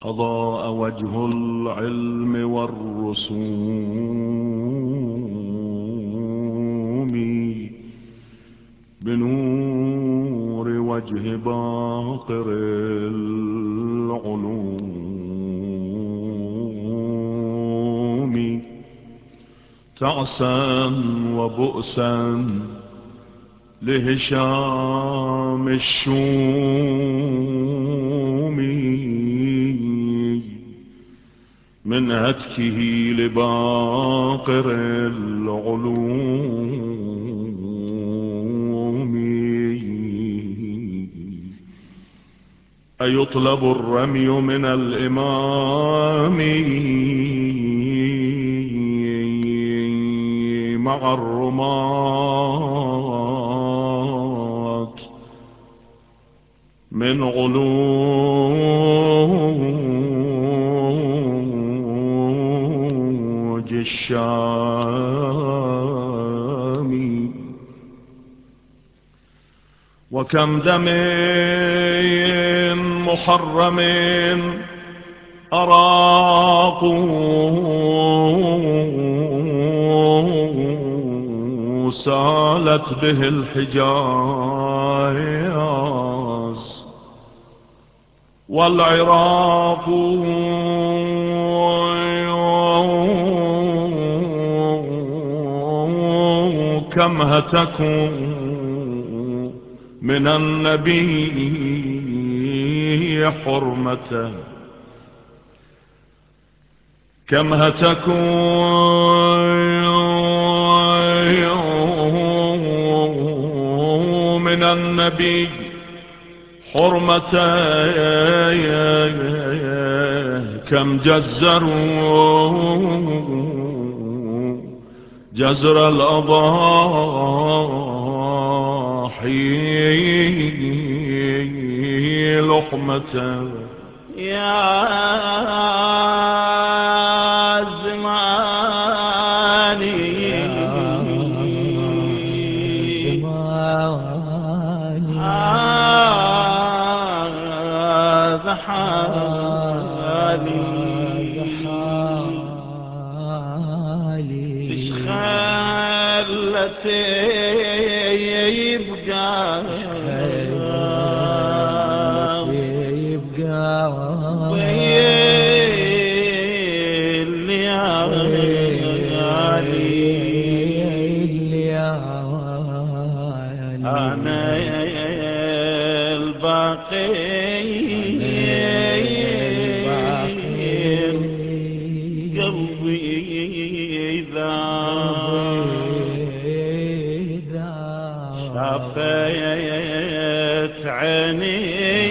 أضاء وجه العلم والرسوم بنور وجه باقر العلوم تعسا وبؤسا لهشام الشومي من هتكه لباقر العلوم أيطلب الرمي من الإمام مع الرماة من علوج الشام وكم دم محرم أراقوا سالت به الحجاز والعراق كم هتكوا من النبي حرمته كم هتكوا من النبي حرمته كم جزروا جزر الأضاحي لحمة يا زماني هذا حالي ايش خلتي يبقى أنا الباقي قلبي إذا شافت عيني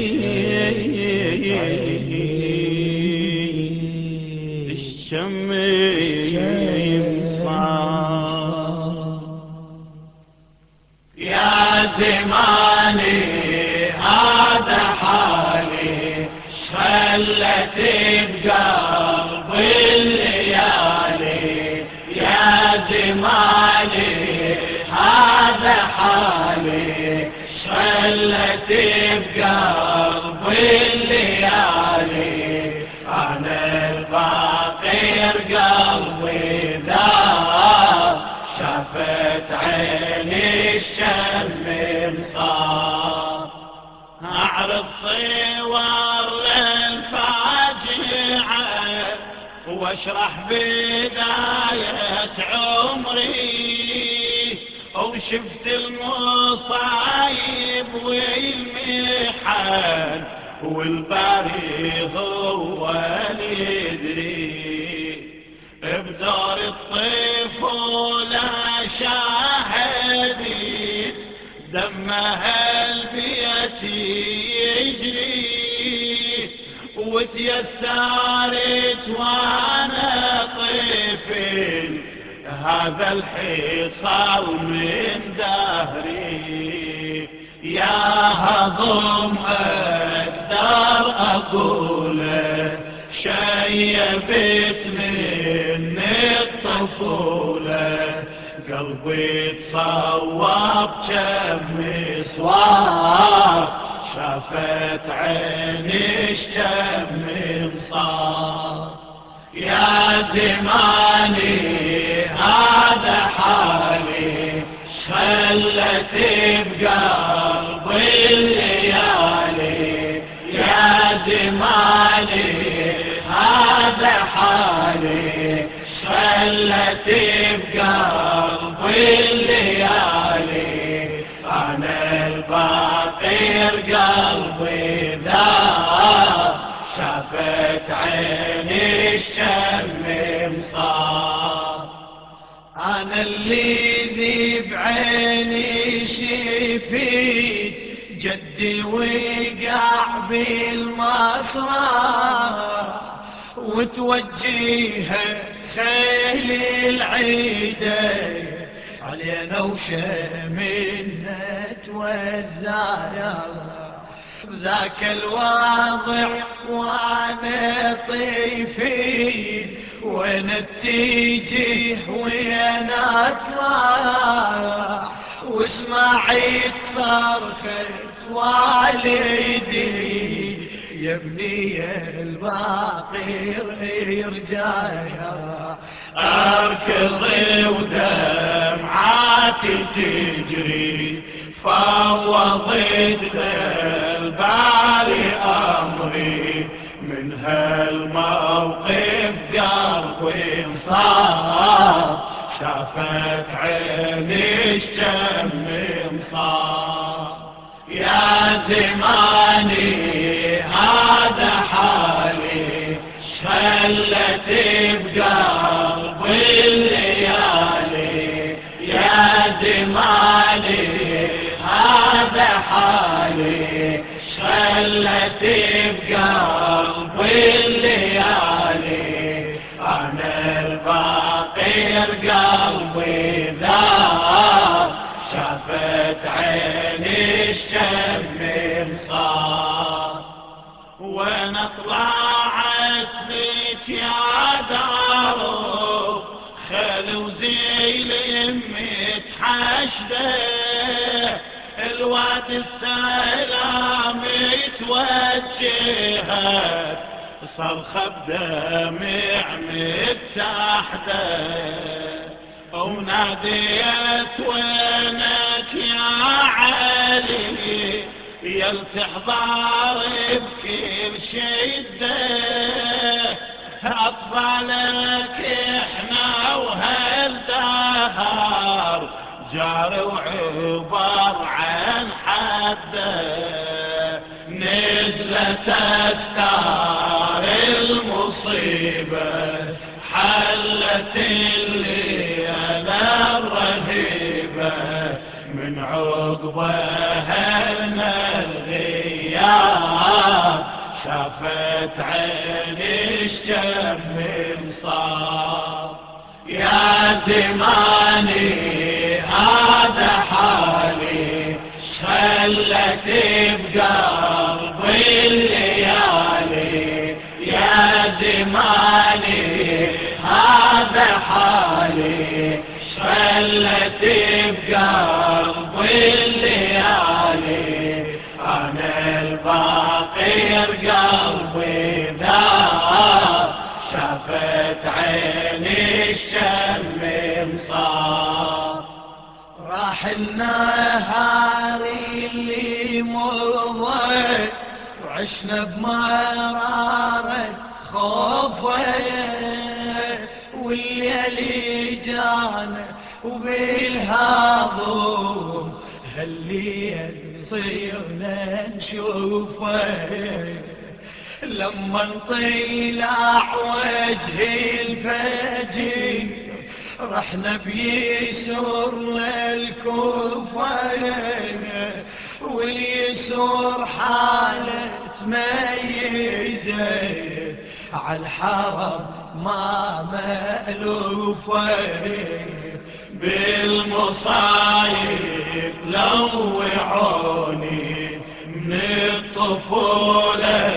الشمس يا زماني هذا حالي خلت بقلبي الليالي يا زماني هذا حالي خلت بقلبي الليالي أنا الفقير قلبي ذاب شافت عيني الشم صار أعرض صور الفاجعة واشرح بداية عمري وشفت المصايب والمحن والباري هو اللي يدري بدار الطفولة شاهدي دمها البيت يجري وتيسرت وانا طفل هذا الحصار من دهري يا هضم اقدر اقوله شيبت من الطفولة قلبي تصوب كم صواب شافت عيني الشم صار. يا زماني هذا حالي خلت بقلبي الليالي. يا زماني هذا حالي خلت بقلبي الليالي. أنا الباقر قلبي ذاب شافت عيني الشم صار. أنا اللي بعيني شفيت جدي وقع بالمسرح وتوجيها خيل العيدة علينا وشمنا توزع. ذاك الواضع وانا طيفي وين تيجي وين اطلع وسمعت صرخة والدي يا ابني الباقر رجايا. اركض ودمعاتي تجري فوضت بالي امري من هالموقف قلبي انصار. شافت عيني الشم صار. يا زماني هذا حالي شلت بقلبي الليالي. يا زماني هذا حالي شلت بقلبي الليالي. أنا الباقر قلبي ذاب شافت عيني الشم صار. وين طلعت بك يا دار خل وزيل متحشده الواد السلام توجهت صرخة بدمع متحده وناديت وينك يا علي يا التحضار بكل شدة أطفالك إحنا وهالدهر جار وعبر عن حده. نزلت أستار المصيبة حلت الليلة الرهيبة من عقبها لنا الغياب. شافت عيني الشم صار. يا زماني هذا حالي شلت بقلبي الليالي. يا زماني هذا حالي شلت بقلبي الليالي. أنا الباقر قلبي ذاب شافت عيني الشم صار. راح النهار اللي مضى وعشنا بمرارة خوفه والليل جانا وبالهضم هالليل صيرنا نشوفه. لما نطلع وجه الفجر رحنا بيسر للكوفة واليسور حالة تميزه عالحرم ما مألوفه. بالمصايب لوعوني من الطفولة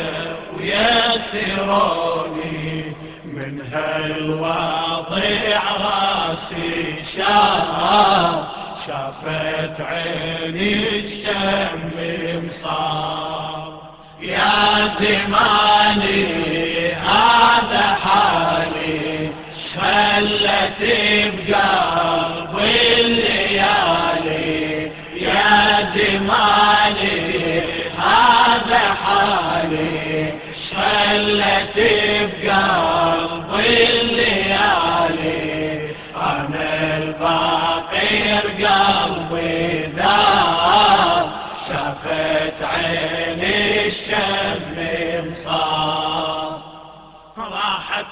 ويسروني من هالوضع راسي شاب شافت عيني الشم صار. يا زماني هذا حالي خلت بقلبي الليالي. يا زماني هذا حالي خلت بقلبي الليالي. أنا الباقر قلبي ذاب شافت عيني الشم صار. راحت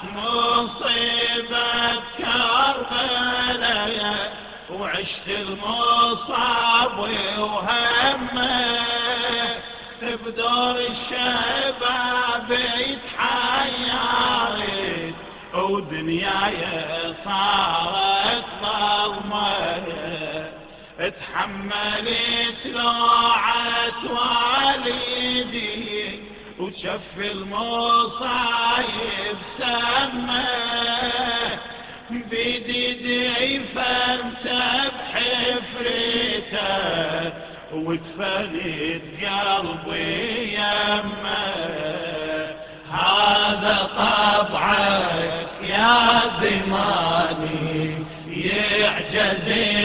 مصيبة كربلاء وعشت المصاب وهمه. بدور الشباب يتحيرت ودنياي صارت ظلمه. اتحملت لوعة والدي وشف المصايب سمه. بيدي ضيفمت بحفرته ودفنت قلبي يمه. هذا طبعك يا زماني يعجز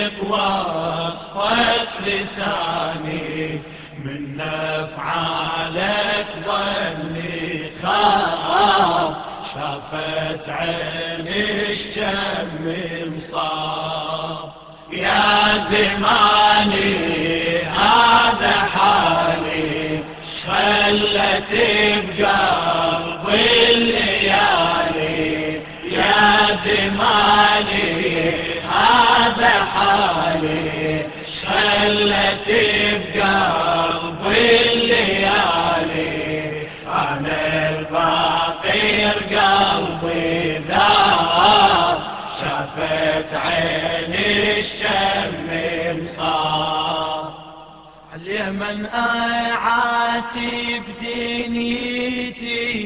بوصفك لساني. من افعالك ظني خاف شافت عيني الشم مصاب. يا زماني هذا حالي خلت بقلبي الليالي. يا زماني هذا حالي خلت بقلبي الليالي. أنا الباقر قلبي ذاب شافت عيني الشم صار. عليه من أعاتب دنيتي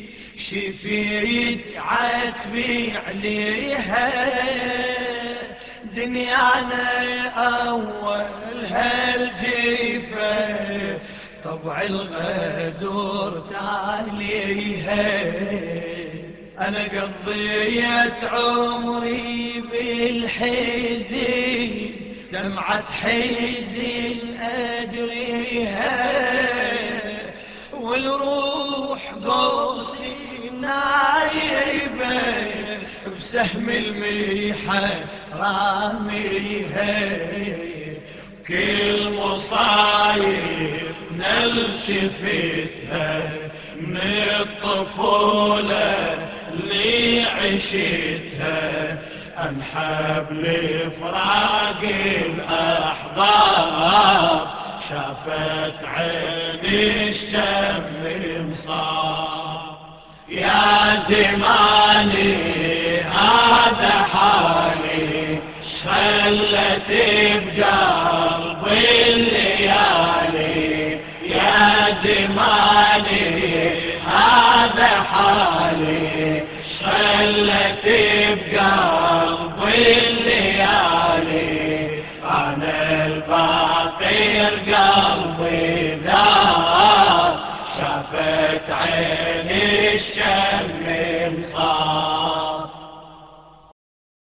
شفيت عتبي عليها. دنيانا أولها الجيفة طبع الغدور تاليها. أنا قضيت عمري بالحزن دمعة حزن أجريها. والروح قوسي نايبة بسهم الميحة راميها. كل مصايب نلشفتها من الطفولة اللي عشتها. انحب لفراق الاحباب شافت عيني الشم مصاب. يا زماني هذا حالي خلت بقلبي الليالي. يا زماني هذا حالي خلت بقلبي الليالي. أنا الباقر قلبي ذاب شافت عيني الشم